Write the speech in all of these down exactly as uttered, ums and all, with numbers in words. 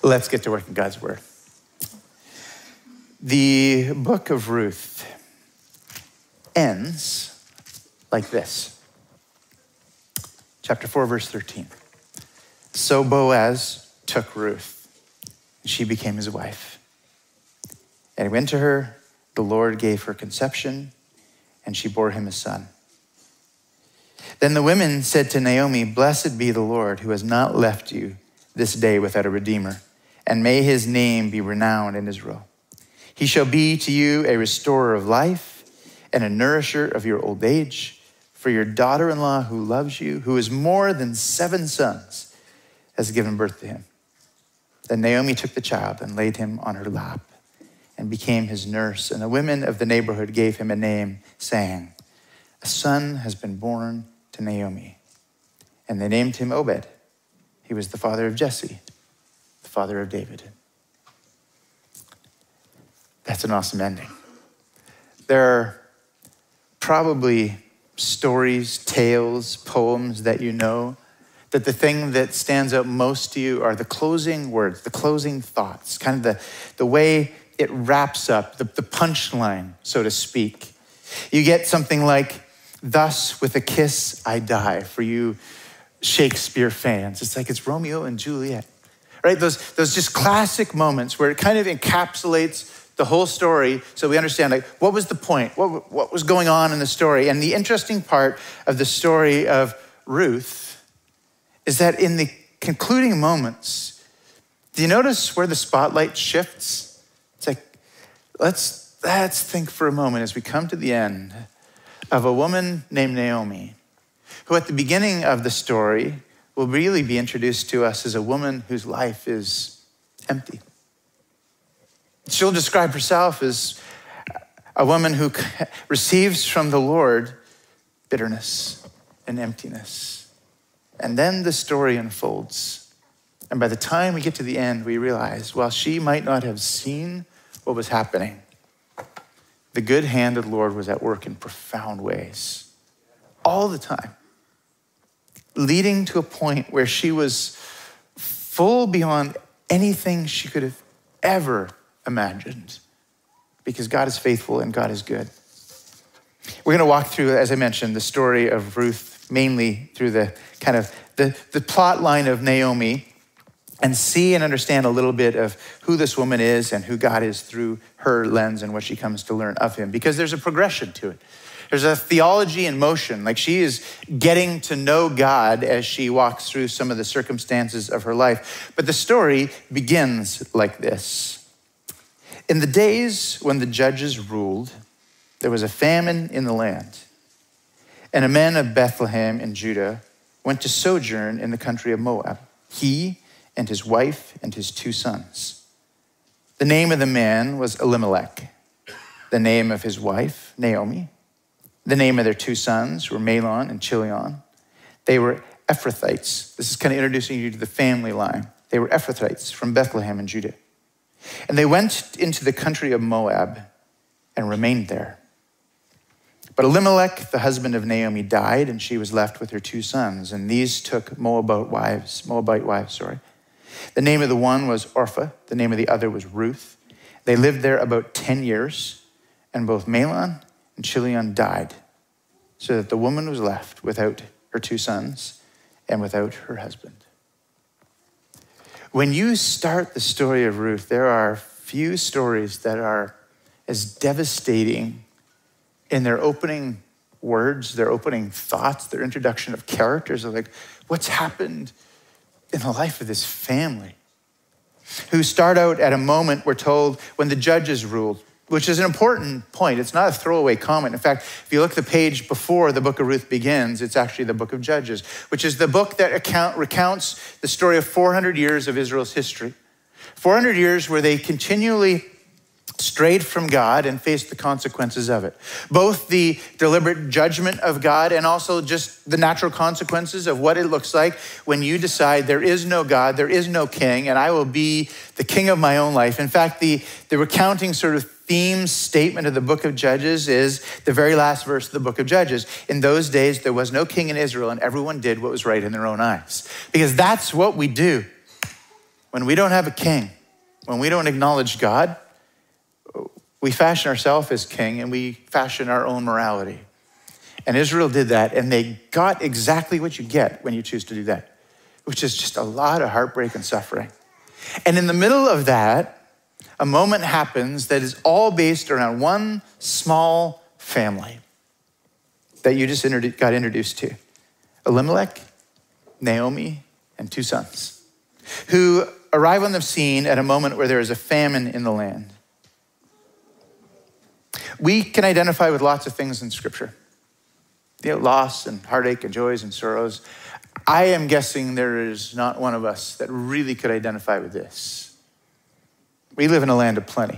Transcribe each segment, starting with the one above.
Let's get to work in God's word. The book of Ruth ends like this. Chapter four, verse thirteen. So Boaz took Ruth, and she became his wife. And he went to her, the Lord gave her conception, and she bore him a son. Then the women said to Naomi, "Blessed be the Lord, who has not left you this day without a redeemer, and may his name be renowned in Israel. He shall be to you a restorer of life and a nourisher of your old age. For your daughter-in-law who loves you, who is more than seven sons, has given birth to him." Then Naomi took the child and laid him on her lap and became his nurse. And the women of the neighborhood gave him a name, saying, "A son has been born to Naomi." And they named him Obed. He was the father of Jesse, the father of David. That's an awesome ending. There are probably stories, tales, poems that you know, that the thing that stands out most to you are the closing words, the closing thoughts, kind of the, the way it wraps up, the, the punchline, so to speak. You get something like, "Thus with a kiss I die," for you Shakespeare fans. It's like it's Romeo and Juliet, right? Those, those just classic moments where it kind of encapsulates the whole story, so we understand, like, what was the point? What, what was going on in the story? And the interesting part of the story of Ruth is that in the concluding moments, do you notice where the spotlight shifts? It's like, let's, let's think for a moment as we come to the end of a woman named Naomi, who at the beginning of the story will really be introduced to us as a woman whose life is empty. She'll describe herself as a woman who receives from the Lord bitterness and emptiness. And then the story unfolds. And by the time we get to the end, we realize, while she might not have seen what was happening, the good hand of the Lord was at work in profound ways, all the time, leading to a point where she was full beyond anything she could have ever imagined, because God is faithful and God is good. We're going to walk through, as I mentioned, the story of Ruth, mainly through the kind of the, the plot line of Naomi, and see and understand a little bit of who this woman is and who God is through her lens and what she comes to learn of him, because there's a progression to it. There's a theology in motion. Like, she is getting to know God as she walks through some of the circumstances of her life. But the story begins like this. In the days when the judges ruled, there was a famine in the land, and a man of Bethlehem in Judah went to sojourn in the country of Moab, he and his wife and his two sons. The name of the man was Elimelech, the name of his wife, Naomi. The name of their two sons were Mahlon and Chilion. They were Ephrathites. This is kind of introducing you to the family line. They were Ephrathites from Bethlehem in Judah. And they went into the country of Moab and remained there. But Elimelech, the husband of Naomi, died, and she was left with her two sons. And these took Moabite wives, Moabite wives, sorry. The name of the one was Orpah. The name of the other was Ruth. They lived there about ten years, and both Mahlon and Chilion died, so that the woman was left without her two sons and without her husband. When you start the story of Ruth, there are few stories that are as devastating in their opening words, their opening thoughts, their introduction of characters of like, what's happened in the life of this family, who start out at a moment, we're told, when the judges ruled, which is an important point. It's not a throwaway comment. In fact, if you look at the page before the book of Ruth begins, it's actually the book of Judges, which is the book that account, recounts the story of four hundred years of Israel's history. four hundred years where they continually strayed from God and faced the consequences of it. Both the deliberate judgment of God and also just the natural consequences of what it looks like when you decide there is no God, there is no king, and I will be the king of my own life. In fact, the, the recounting sort of theme statement of the book of Judges is the very last verse of the book of Judges. In those days, there was no king in Israel, and everyone did what was right in their own eyes. Because that's what we do. when we don't have a king, when we don't acknowledge God, we fashion ourselves as king and we fashion our own morality. And Israel did that, and they got exactly what you get when you choose to do that, which is just a lot of heartbreak and suffering. And in the middle of that, a moment happens that is all based around one small family that you just introdu- got introduced to. Elimelech, Naomi, and two sons, who arrive on the scene at a moment where there is a famine in the land. We can identify with lots of things in Scripture. You know, loss and heartache and joys and sorrows. I am guessing there is not one of us that really could identify with this. We live in a land of plenty.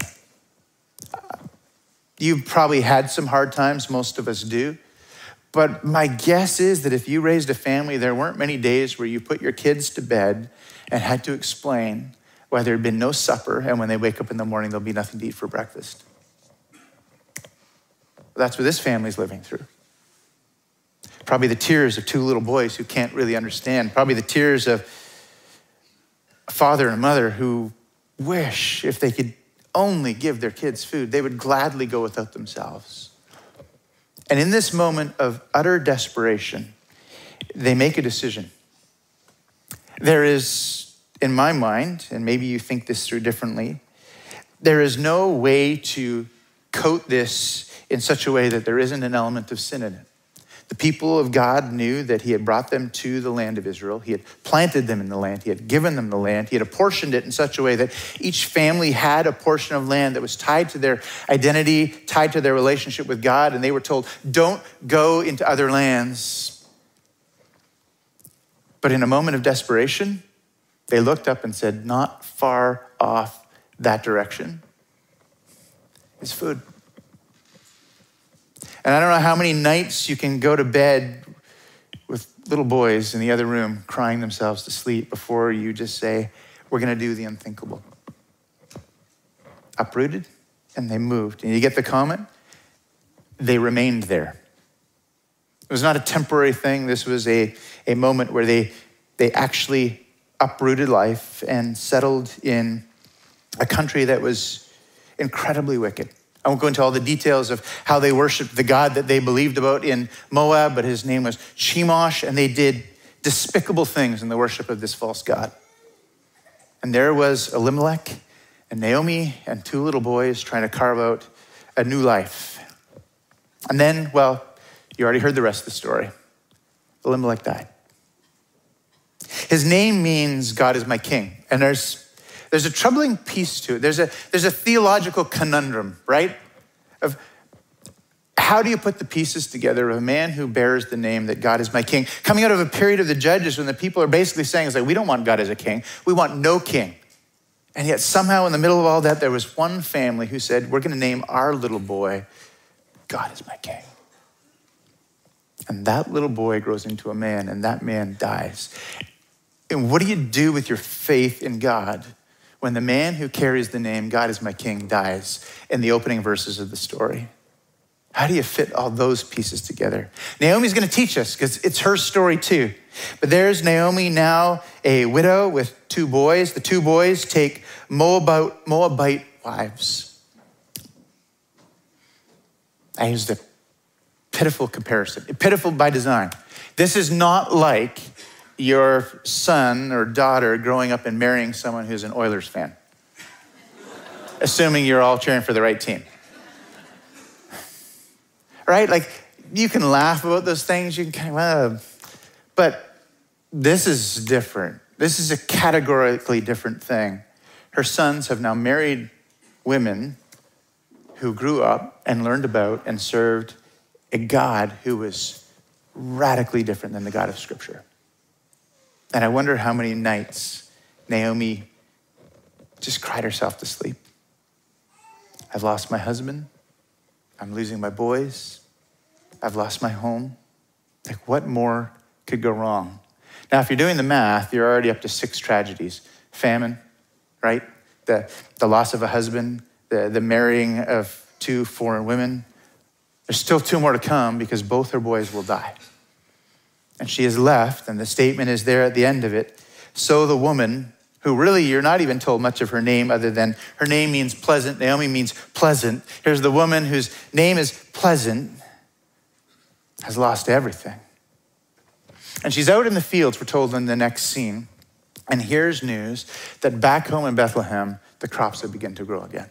You've probably had some hard times, most of us do. But my guess is that if you raised a family, there weren't many days where you put your kids to bed and had to explain why there had been no supper, and when they wake up in the morning, there'll be nothing to eat for breakfast. That's what this family's living through. Probably the tears of two little boys who can't really understand. Probably the tears of a father and a mother who wish if they could only give their kids food, they would gladly go without themselves. And in this moment of utter desperation, they make a decision. There is, in my mind, and maybe you think this through differently, there is no way to coat this in such a way that there isn't an element of sin in it. The people of God knew that he had brought them to the land of Israel. He had planted them in the land. He had given them the land. He had apportioned it in such a way that each family had a portion of land that was tied to their identity, tied to their relationship with God. And they were told, don't go into other lands. But in a moment of desperation, they looked up and said, not far off that direction is food. And I don't know how many nights you can go to bed with little boys in the other room crying themselves to sleep before you just say, we're going to do the unthinkable. Uprooted, and they moved. And you get the comment? They remained there. It was not a temporary thing. This was a, a moment where they, they actually uprooted life and settled in a country that was incredibly wicked. I won't go into all the details of how they worshiped the God that they believed about in Moab, but his name was Chemosh, and they did despicable things in the worship of this false god. And there was Elimelech and Naomi and two little boys trying to carve out a new life. And then, well, you already heard the rest of the story. Elimelech died. His name means God is my king, and there's There's a troubling piece to it. There's a, there's a theological conundrum, right? Of how do you put the pieces together of a man who bears the name that God is my king, coming out of a period of the Judges when the people are basically saying, it's like, we don't want God as a king. We want no king. And yet somehow in the middle of all that, there was one family who said, we're going to name our little boy, God is my king. And that little boy grows into a man, and that man dies. And what do you do with your faith in God when the man who carries the name, God is my king, dies in the opening verses of the story? How do you fit all those pieces together? Naomi's going to teach us because it's her story too. But there's Naomi now, a widow with two boys. The two boys take Moabite, Moabite wives. I used a pitiful comparison, pitiful by design. This is not like your son or daughter growing up and marrying someone who's an Oilers fan, assuming you're all cheering for the right team. Right? Like, you can laugh about those things, you can kind of, uh, but this is different. This is a categorically different thing. Her sons have now married women who grew up and learned about and served a God who was radically different than the God of Scripture. And I wonder how many nights Naomi just cried herself to sleep. I've lost my husband. I'm losing my boys. I've lost my home. Like, what more could go wrong? Now, if you're doing the math, you're already up to six tragedies. Famine, right? The, the loss of a husband, the, the marrying of two foreign women. There's still two more to come because both her boys will die. And she is left, and the statement is there at the end of it. So the woman who really you're not even told much of her name other than her name means pleasant. Naomi means pleasant. Here's the woman whose name is pleasant, has lost everything. And she's out in the fields, we're told in the next scene, and here's news that back home in Bethlehem, the crops have begun to grow again.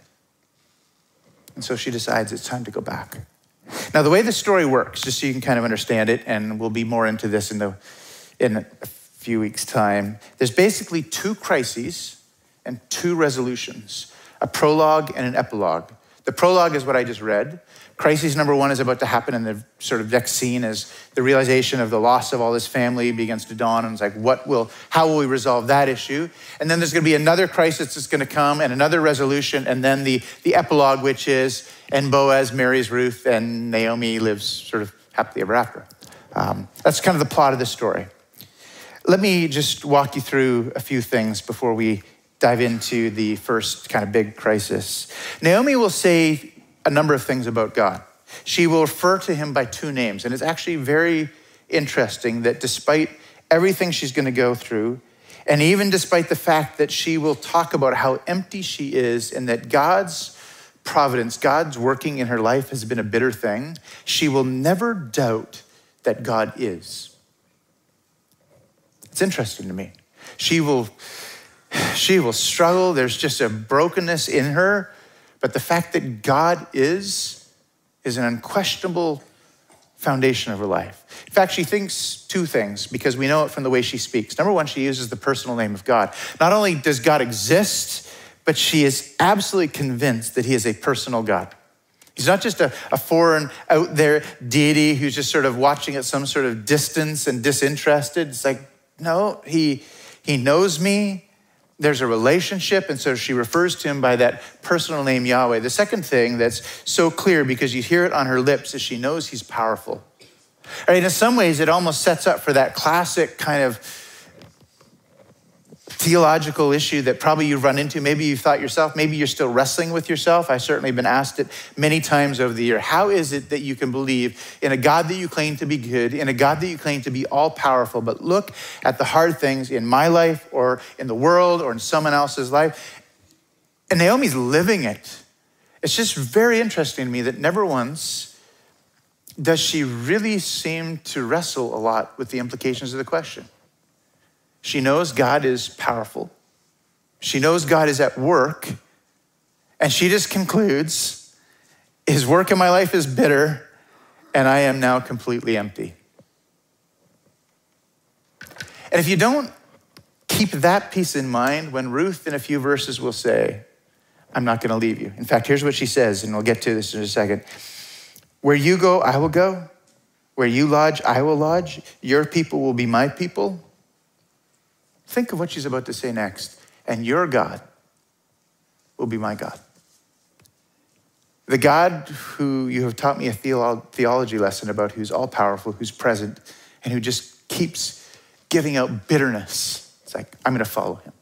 And so she decides it's time to go back. Now, the way the story works, just so you can kind of understand it, and we'll be more into this in, the, in a few weeks' time, there's basically two crises and two resolutions, a prologue and an epilogue. The prologue is what I just read. Crisis number one is about to happen in the sort of next scene as the realization of the loss of all this family begins to dawn. And it's like, what will, how will we resolve that issue? And then there's gonna be another crisis that's gonna come and another resolution. And then the, the epilogue, which is, and Boaz marries Ruth and Naomi lives sort of happily ever after. Um, that's kind of the plot of the story. Let me just walk you through a few things before we dive into the first kind of big crisis. Naomi will say a number of things about God. She will refer to him by two names. And it's actually very interesting that despite everything she's going to go through, and even despite the fact that she will talk about how empty she is and that God's providence, God's working in her life has been a bitter thing, she will never doubt that God is. It's interesting to me. She will, she will struggle. There's just a brokenness in her. But the fact that God is, is an unquestionable foundation of her life. In fact, she thinks two things because we know it from the way she speaks. Number one, she uses the personal name of God. Not only does God exist, but she is absolutely convinced that he is a personal God. He's not just a, a foreign out there deity who's just sort of watching at some sort of distance and disinterested. It's like, no, he, he knows me. There's a relationship, and so she refers to him by that personal name, Yahweh. The second thing that's so clear, because you hear it on her lips, is she knows he's powerful. Right, in some ways, it almost sets up for that classic kind of theological issue that probably you've run into. Maybe you thought yourself, maybe you're still wrestling with yourself. I've certainly been asked it many times over the year. How is it that you can believe in a God that you claim to be good, in a God that you claim to be all powerful, but look at the hard things in my life or in the world or in someone else's life? And Naomi's living it. It's just very interesting to me that never once does she really seem to wrestle a lot with the implications of the question. She knows God is powerful. She knows God is at work. And she just concludes, his work in my life is bitter, and I am now completely empty. And if you don't keep that piece in mind, when Ruth in a few verses will say, I'm not gonna leave you. In fact, here's what she says, and we'll get to this in a second. Where you go, I will go. Where you lodge, I will lodge. Your people will be my people. Think of what she's about to say next. And your God will be my God. The God who you have taught me a theolo- theology lesson about, who's all powerful, who's present, and who just keeps giving out bitterness. It's like, I'm gonna follow him.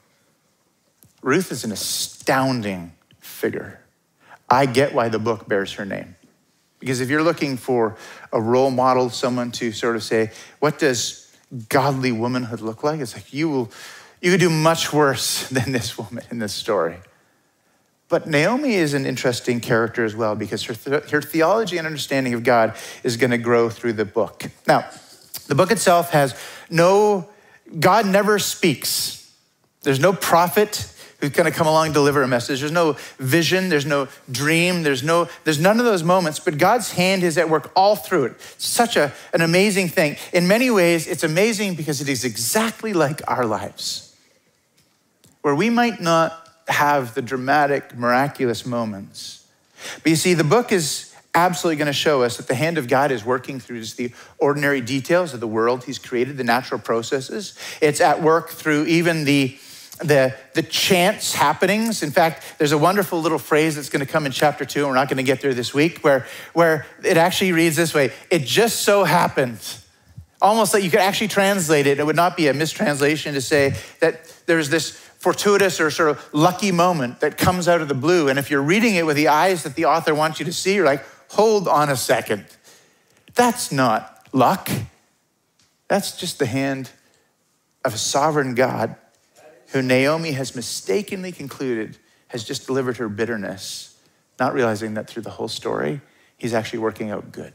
Ruth is an astounding figure. I get why the book bears her name. Because if you're looking for a role model, someone to sort of say, what does godly womanhood look like? It's like you will, you could do much worse than this woman in this story. But Naomi is an interesting character as well because her, th- her theology and understanding of God is going to grow through the book. Now, the book itself has no, God never speaks. There's no prophet who's going to come along and deliver a message. There's no vision, there's no dream, there's no, there's none of those moments, but God's hand is at work all through it. It's such a, an amazing thing. In many ways, it's amazing because it is exactly like our lives, where we might not have the dramatic, miraculous moments. But you see, the book is absolutely going to show us that the hand of God is working through just the ordinary details of the world he's created, the natural processes. It's at work through even the The, the chance happenings. In fact, there's a wonderful little phrase that's going to come in chapter two, and we're not going to get there this week, where, where it actually reads this way: it just so happened. Almost like you could actually translate it. It would not be a mistranslation to say that there's this fortuitous or sort of lucky moment that comes out of the blue. And if you're reading it with the eyes that the author wants you to see, you're like, hold on a second. That's not luck. That's just the hand of a sovereign God who Naomi has mistakenly concluded has just delivered her bitterness, not realizing that through the whole story, he's actually working out good.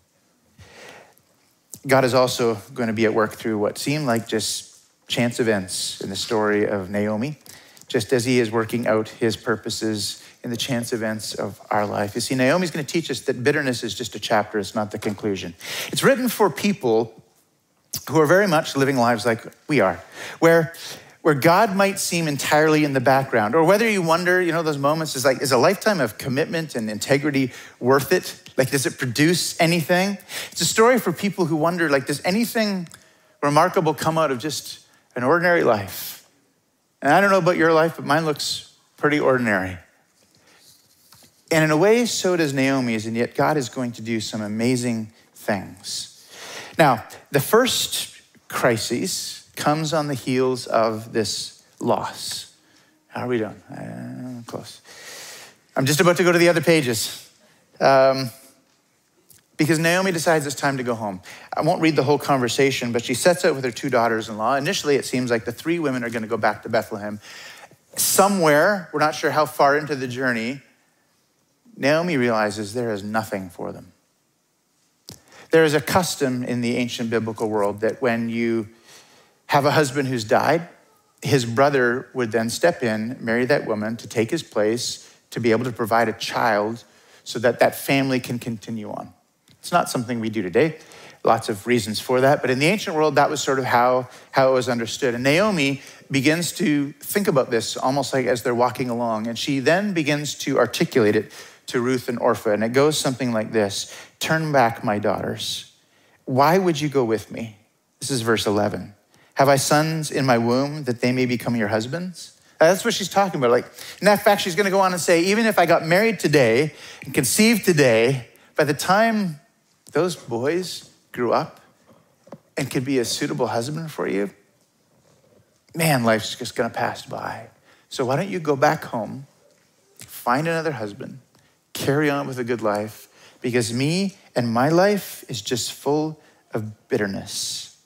God is also going to be at work through what seem like just chance events in the story of Naomi, just as he is working out his purposes in the chance events of our life. You see, Naomi's going to teach us that bitterness is just a chapter, it's not the conclusion. It's written for people who are very much living lives like we are, where, where God might seem entirely in the background, or whether you wonder, you know, those moments is like, is a lifetime of commitment and integrity worth it? Like, does it produce anything? It's a story for people who wonder, like, does anything remarkable come out of just an ordinary life? And I don't know about your life, but mine looks pretty ordinary. And in a way, so does Naomi's, and yet God is going to do some amazing things. Now, the first crisis comes on the heels of this loss. How are we doing? Uh, close. I'm just about to go to the other pages. Um, because Naomi decides it's time to go home. I won't read the whole conversation, but she sets out with her two daughters-in-law. Initially, it seems like the three women are going to go back to Bethlehem. Somewhere, we're not sure how far into the journey, Naomi realizes there is nothing for them. There is a custom in the ancient biblical world that when you have a husband who's died, his brother would then step in, marry that woman to take his place, to be able to provide a child so that that family can continue on. It's not something we do today. Lots of reasons for that. But in the ancient world, that was sort of how, how it was understood. And Naomi begins to think about this almost like as they're walking along. And she then begins to articulate it to Ruth and Orpah. And it goes something like this: "Turn back, my daughters. Why would you go with me?" This is verse eleven. "Have I sons in my womb that they may become your husbands?" That's what she's talking about. Like, in that fact, she's going to go on and say, even if I got married today and conceived today, by the time those boys grew up and could be a suitable husband for you, man, life's just going to pass by. So why don't you go back home, find another husband, carry on with a good life, because me and my life is just full of bitterness.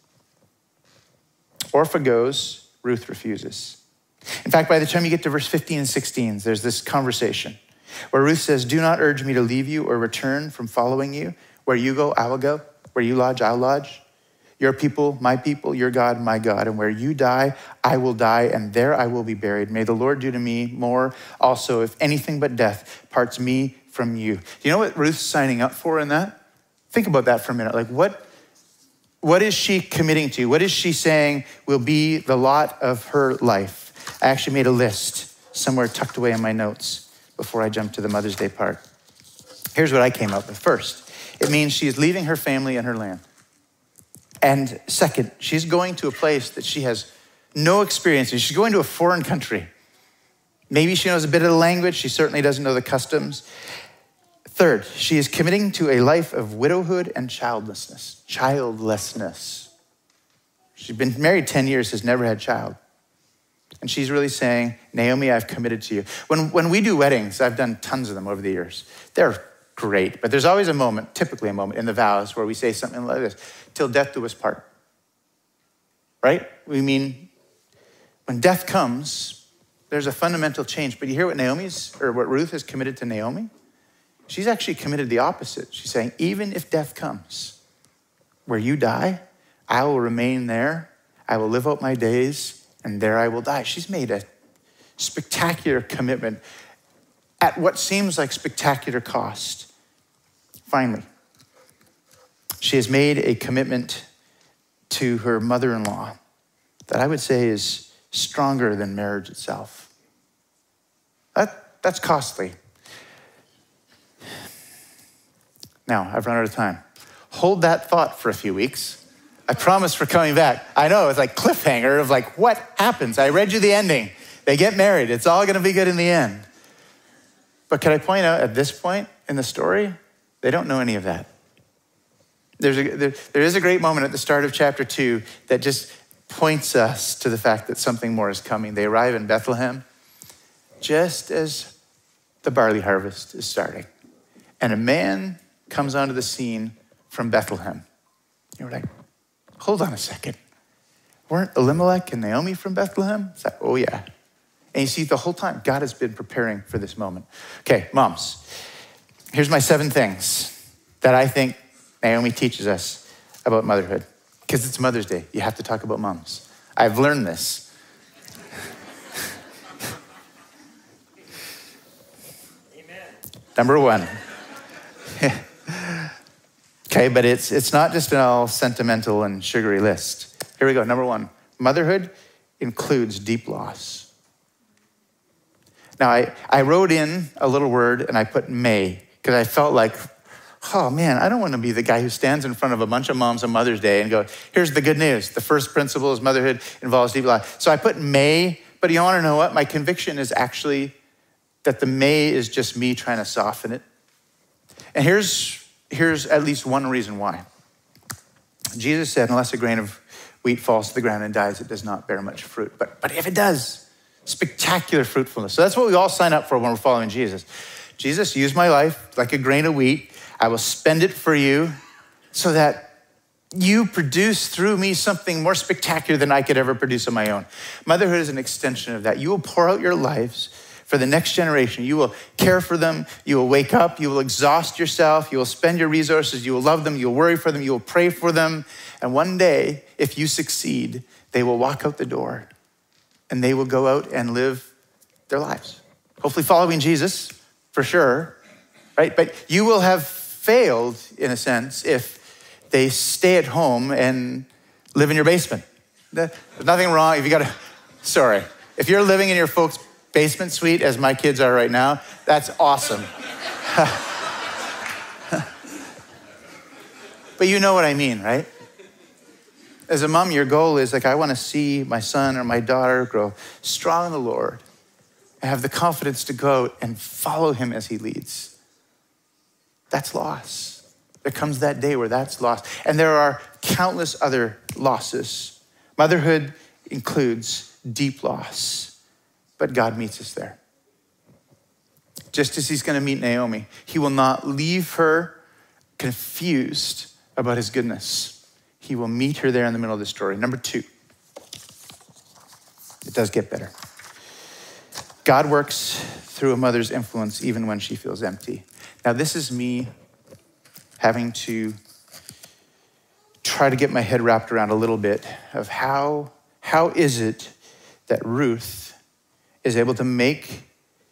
Orpah goes, Ruth refuses. In fact, by the time you get to verse fifteen and sixteen, there's this conversation where Ruth says, "Do not urge me to leave you or return from following you. Where you go, I will go. Where you lodge, I'll lodge. Your people, my people, your God, my God. And where you die, I will die, and there I will be buried. May the Lord do to me more also, if anything but death parts me from you." Do you know what Ruth's signing up for in that? Think about that for a minute. Like, what, what is she committing to? What is she saying will be the lot of her life? I actually made a list somewhere tucked away in my notes before I jump to the Mother's Day part. Here's what I came up with. First, it means she is leaving her family and her land. And second, she's going to a place that she has no experience in. She's going to a foreign country. Maybe she knows a bit of the language. She certainly doesn't know the customs. Third, she is committing to a life of widowhood and childlessness. Childlessness. She's been married ten years, has never had a child. And she's really saying, Naomi, I've committed to you. When, when we do weddings, I've done tons of them over the years. They're great, but there's always a moment, typically a moment in the vows where we say something like this: till death do us part, right? We mean, when death comes, there's a fundamental change. But you hear what Naomi's, or what Ruth has committed to Naomi? She's actually committed the opposite. She's saying, even if death comes, where you die, I will remain there. I will live out my days, and there I will die. She's made a spectacular commitment at what seems like spectacular cost. Finally, she has made a commitment to her mother-in-law that I would say is stronger than marriage itself. That, that's costly. Now, I've run out of time. Hold that thought for a few weeks. I promise we're coming back. I know, it's like cliffhanger of like, what happens? I read you the ending. They get married. It's all going to be good in the end. But can I point out, at this point in the story, they don't know any of that. There's a, there, there is a great moment at the start of chapter two that just points us to the fact that something more is coming. They arrive in Bethlehem just as the barley harvest is starting. And a man comes onto the scene from Bethlehem. You're like, hold on a second. weren't Elimelech and Naomi from Bethlehem? It's like, oh yeah. And you see, the whole time, God has been preparing for this moment. Okay, moms, here's my seven things that I think Naomi teaches us about motherhood. Because it's Mother's Day, you have to talk about moms. I've learned this. Amen. Number one. Okay, but it's it's not just an all sentimental and sugary list. Here we go, number one. Motherhood includes deep loss. Now, I, I wrote in a little word and I put may, because I felt like, oh man, I don't want to be the guy who stands in front of a bunch of moms on Mother's Day and go, here's the good news. The first principle is motherhood involves deep loss. So I put may, but you want to know what? My conviction is actually that the may is just me trying to soften it. And here's, here's at least one reason why. Jesus said, unless a grain of wheat falls to the ground and dies, it does not bear much fruit. But, but if it does, spectacular fruitfulness. So that's what we all sign up for when we're following Jesus. Jesus, use my life like a grain of wheat. I will spend it for you so that you produce through me something more spectacular than I could ever produce on my own. Motherhood is an extension of that. You will pour out your lives for the next generation. You will care for them. You will wake up. You will exhaust yourself. You will spend your resources. You will love them. You will worry for them. You will pray for them. And one day, if you succeed, they will walk out the door and they will go out and live their lives. Hopefully following Jesus, for sure, right? But you will have failed, in a sense, if they stay at home and live in your basement. There's nothing wrong. If you got to, sorry. If you're living in your folks' basement suite, as my kids are right now, that's awesome. But you know what I mean, right? As a mom, your goal is like, I want to see my son or my daughter grow strong in the Lord and have the confidence to go out and follow him as he leads. That's loss. There comes that day where that's lost. And there are countless other losses. Motherhood includes deep loss, but God meets us there. Just as he's going to meet Naomi, he will not leave her confused about his goodness. He will meet her there in the middle of the story. Number two, it does get better. God works through a mother's influence even when she feels empty. Now, this is me having to try to get my head wrapped around a little bit of how, how is it that Ruth is able to make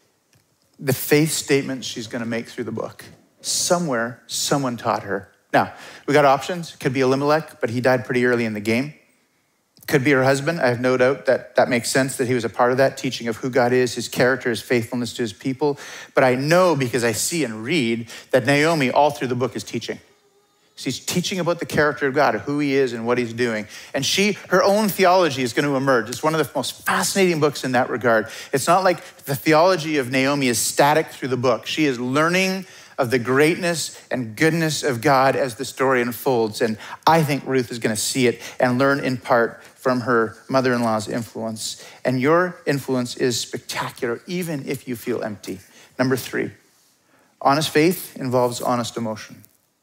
the faith statements she's going to make through the book. Somewhere, someone taught her. Now, we got options. It could be Elimelech, but he died pretty early in the game. Could be her husband. I have no doubt that that makes sense, that he was a part of that, teaching of who God is, his character, his faithfulness to his people. But I know, because I see and read, that Naomi all through the book is teaching. She's teaching about the character of God, who he is and what he's doing. And she, her own theology is going to emerge. It's one of the most fascinating books in that regard. It's not like the theology of Naomi is static through the book. She is learning of the greatness and goodness of God as the story unfolds. And I think Ruth is going to see it and learn in part from her mother-in-law's influence. And your influence is spectacular, even if you feel empty. Number three, honest faith involves honest emotion.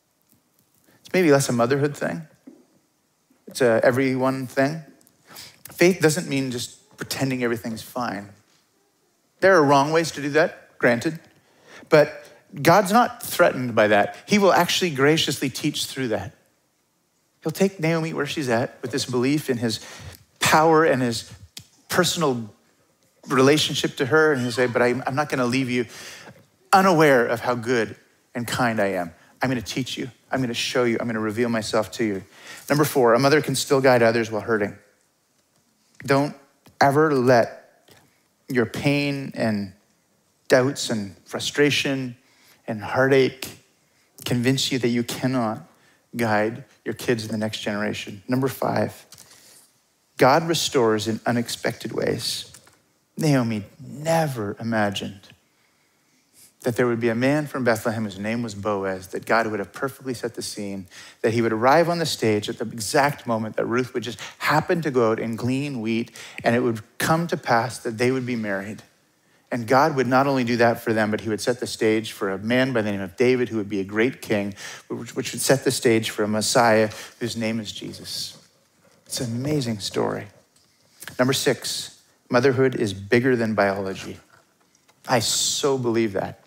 It's maybe less a motherhood thing. It's a everyone thing. Faith doesn't mean just pretending everything's fine. There are wrong ways to do that, granted, but God's not threatened by that. He will actually graciously teach through that. He'll take Naomi where she's at with this belief in his power and his personal relationship to her, and he'll say, but I'm not going to leave you unaware of how good and kind I am. I'm going to teach you. I'm going to show you. I'm going to reveal myself to you. Number four, a mother can still guide others while hurting. Don't ever let your pain and doubts and frustration and heartache convince you that you cannot guide your kids in the next generation. Number five, God restores in unexpected ways. Naomi never imagined that there would be a man from Bethlehem whose name was Boaz, that God would have perfectly set the scene, that he would arrive on the stage at the exact moment that Ruth would just happen to go out and glean wheat, and it would come to pass that they would be married. And God would not only do that for them, but he would set the stage for a man by the name of David who would be a great king, which would set the stage for a Messiah whose name is Jesus. It's an amazing story. Number six, motherhood is bigger than biology. I so believe that.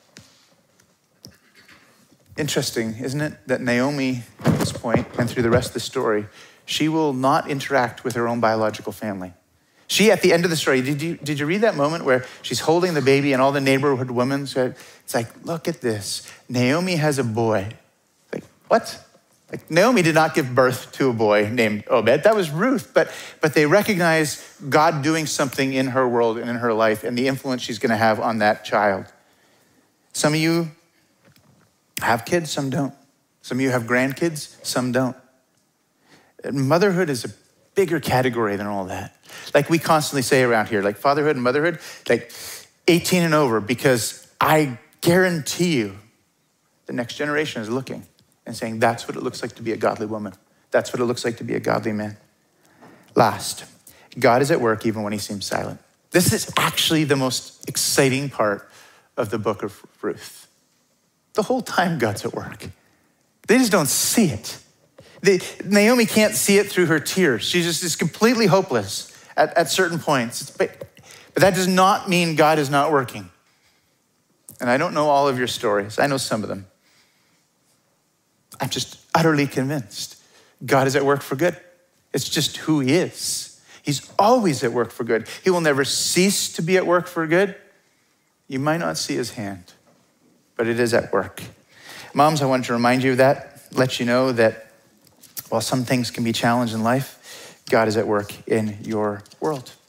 Interesting, isn't it, that Naomi, at this point, and through the rest of the story, she will not interact with her own biological family. She, at the end of the story, did you, did you read that moment where she's holding the baby and all the neighborhood women said, it's like, look at this. Naomi has a boy. Like, what? Like, Naomi did not give birth to a boy named Obed. That was Ruth. But, but they recognize God doing something in her world and in her life and the influence she's going to have on that child. Some of you have kids, some don't. Some of you have grandkids, some don't. Motherhood is a bigger category than all that. Like we constantly say around here, like fatherhood and motherhood, like eighteen and over, because I guarantee you the next generation is looking and saying, that's what it looks like to be a godly woman. That's what it looks like to be a godly man. Last, God is at work even when he seems silent. This is actually the most exciting part of the book of Ruth. The whole time God's at work. They just don't see it. They, Naomi can't see it through her tears. She just is completely hopeless at, at certain points. But, but that does not mean God is not working. And I don't know all of your stories. I know some of them. I'm just utterly convinced God is at work for good. It's just who he is. He's always at work for good. He will never cease to be at work for good. You might not see his hand, but it is at work. Moms, I wanted to remind you of that, let you know that while some things can be challenged in life, God is at work in your world.